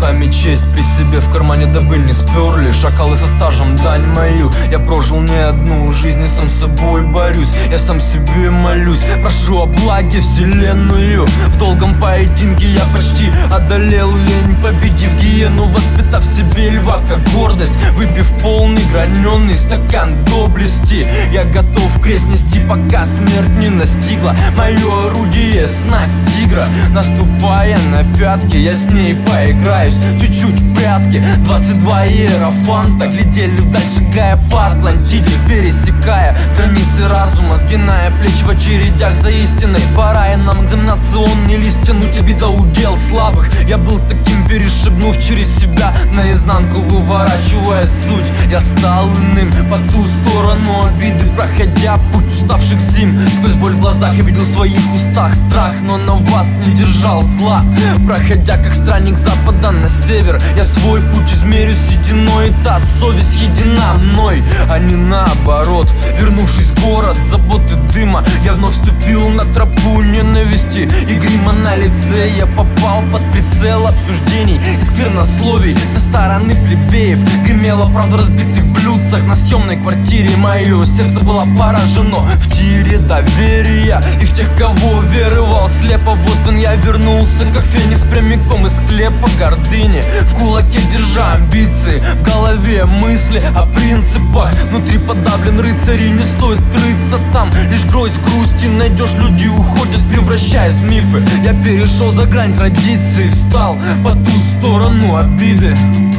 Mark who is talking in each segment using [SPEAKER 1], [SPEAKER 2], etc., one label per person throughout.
[SPEAKER 1] Память, честь при себе в кармане, дабы не сперли. Шакалы со стажем, дань мою. Я прожил не одну жизнь и сам с собой борюсь. Я сам себе молюсь, прошу о благе вселенную. В долгом поединке я почти одолел лень, победив гиену, воспитав в себе льва как гордость. Выпив полный граненый стакан доблести, я готов крест нести, пока смерть не настигла. Мое орудие — снасть тигра. Наступая на пятки, я с ней поиграюсь чуть-чуть в прятки. 22 иерофанта глядели вдаль, шагая по Атлантиде, пересекая границы разума, сгиная плечи в очередях за истиной. Пора и нам экзаменационный лист тянуть, обида удел слабых. Я был таким, перешагнув через себя наизнанку, выворачивая суть. Я стал иным по ту сторону обиды, проходя путь уставших зим. Сквозь боль в глазах я видел в своих устах страх, но на вас не держал зла. Проходя как странник с запада на север, я свой путь измерю сединой, и та совесть едина мной, а не наоборот. Вернувшись в город заботы дыма, я вновь вступил на тропу ненависти и грима на лице. Я попал под прицел обсуждений и сквернословий со стороны плебеев. Гремела правда в разбитых блюдцах на съемной квартире. Мое сердце было поражено в тире доверия и в тех, кого веровал слепо. Вот он, я вернулся как феникс прямиком из склепа гордыни. В кулаке держа амбиции, в голове мысли о принципах. Внутри подавлен рыцарь, не стоит рыться там. Лишь гроздь грусти найдешь, люди уходят, превращаясь в мифы. Я перешел за грань традиции, встал по ту сторону обиды.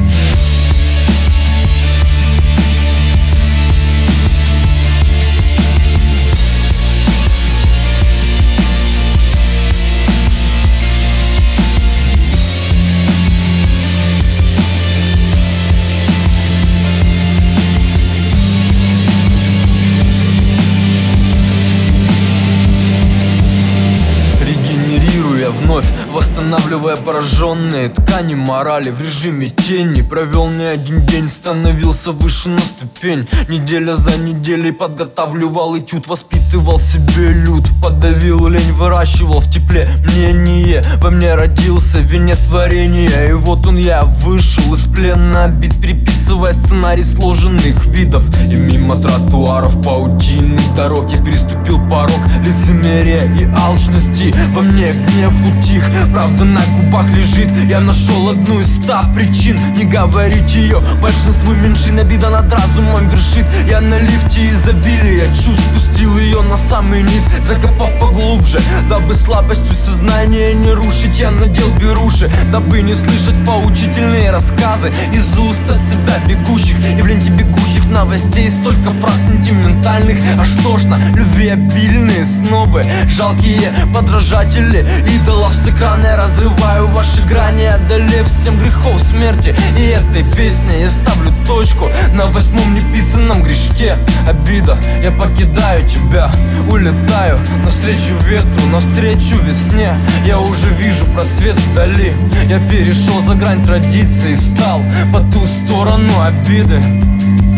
[SPEAKER 1] Вновь восстанавливая пораженные ткани морали в режиме тени. Провел не один день, становился выше на ступень. Неделя за неделей подготавливал этюд, воспитывал себе люд. Подавил лень, выращивал в тепле мнение. Во мне родился венец творения. И вот он, я вышел из плена бит, переписывая сценарий сложенных видов. И мимо тротуаров паутины дорог я переступил порог лицемерия и алчности. Во мне гнев утих, правда на губах лежит. Я нашел одну из 100 причин не говорить ее. Большинству меньшин обида над разумом вершит. Я на лифте изобилия чувств спустил ее на самый низ, закопав поглубже, дабы слабостью сознания не рушить. Я надел беруши, дабы не слышать поучительные рассказы из уст от себя бегущих. И в ленте бегущих новостей столько фраз сентиментальных, аж тошно. Любвеобильные снобы, жалкие подражатели идолов с экрана. Я разрываю ваши грани, одолев 7 грехов смерти. И этой песней я ставлю точку на 8-м неписанном грешке. Обида, я покидаю тебя, улетаю навстречу ветру, навстречу весне. Я уже вижу просвет вдали. Я перешел за грань традиции, встал по ту сторону обиды.